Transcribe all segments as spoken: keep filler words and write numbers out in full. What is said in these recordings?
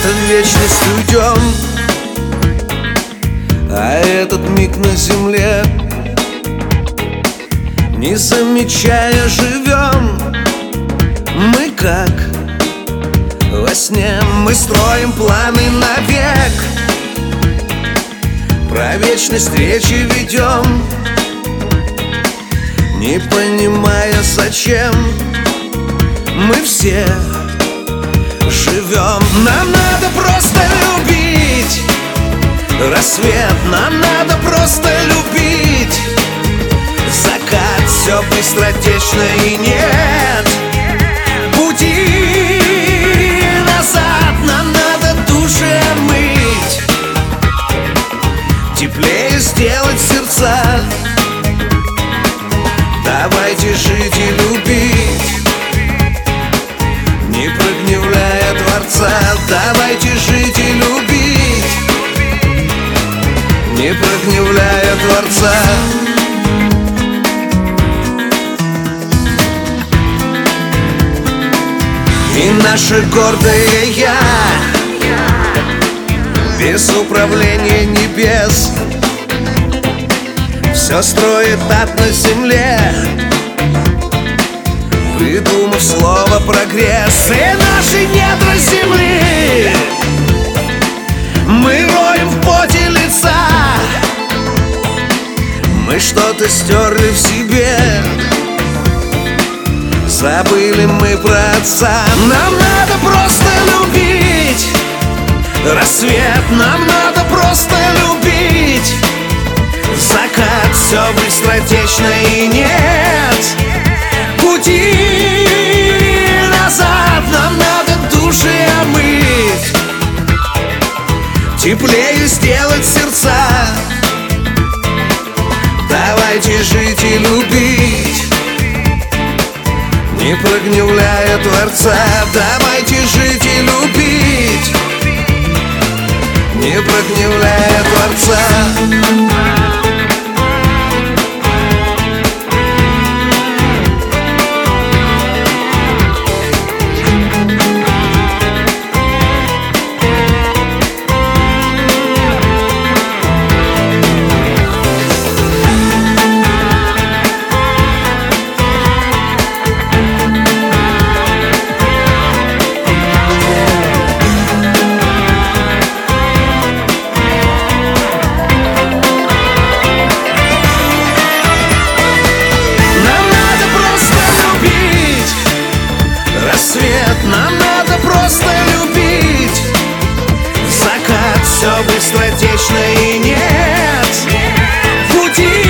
куда-то в вечность уйдем, а этот миг на земле, не замечая, живем. Мы как во сне, мы строим планы навек, про вечность речи ведем, не понимая, зачем мы все живем. Нам надо просто любить рассвет, нам надо просто любить закат. Все быстротечно и нет пути назад. Нам надо души омыть, теплее сделать сердца. Давайте жить и любить, не прогневляя Творца. Давайте жить и любить, не прогневляя Творца. И наше гордое я, без управления небес, все строит ад на земле, придумав слово прогресс. И наши недра земли мы роем в поте лица. Мы что-то стерли в себе, забыли мы про отца. Нам надо просто любить рассвет, нам надо просто любить закат. Все быстротечно и нет пути назад. Нам надо души омыть, теплее сделать сердца. Давайте жить и любить, не прогневляя Творца. Давайте жить и любить, не прогневляя Творца. Нам надо просто любить закат. Все быстротечно и нет пути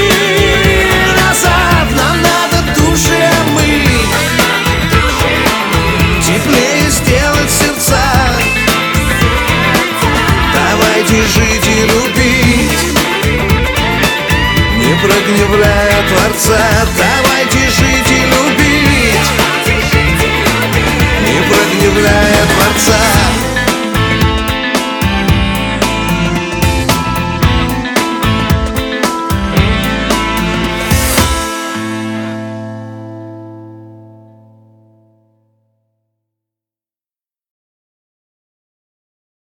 назад. Нам надо души омыть, теплее сделать сердца. Давайте жить и любить, не прогневляя Творца. Давайте жить и любить, не прогневляя Творца.